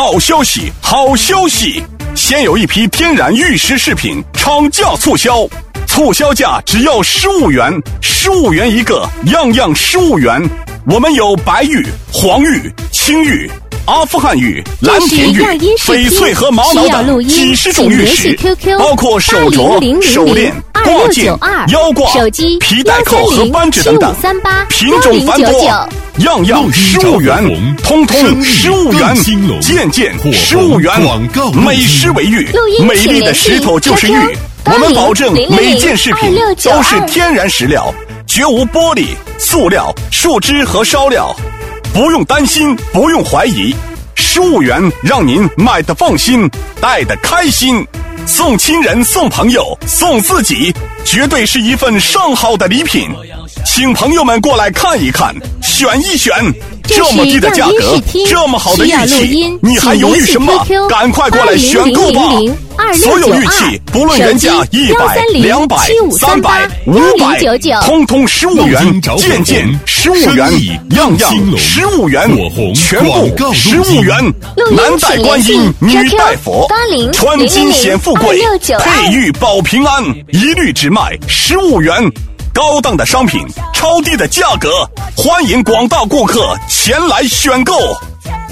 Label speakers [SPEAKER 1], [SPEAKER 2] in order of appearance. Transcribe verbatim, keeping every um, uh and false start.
[SPEAKER 1] 好消息，好消息！现有一批天然玉石饰品厂价促销，促销价只要十五元，十五元一个，样样十五元。我们有白玉、黄玉、青玉、阿富汗玉、蓝田玉、翡翠和玛瑙等几十种玉石，包括手镯、手链、挂件、腰挂、皮带扣和扳指等等，品种繁多，样样十五元，通通十五元，件件十五元。美石为玉，美丽的石头就是玉。我们保证每件饰品都是天然石料，绝无玻璃、塑料、树脂和烧料，不用担心，不用怀疑。十五元让您买得放心，戴得开心。送亲人，送朋友，送自己，绝对是一份上好的礼品。请朋友们过来看一看，选一选。这么低的价格，这么好的玉器，你还犹豫什么？赶快过来选购吧！所有玉器，不论原价一百、两百、三百、五百，通通十五元，件件十五元，样样十五元，全部十五元。男戴观音，女戴佛，穿金显富贵，佩玉保平安，一律只卖十五元。高档的商品，超低的价格，欢迎广大顾客前来选购。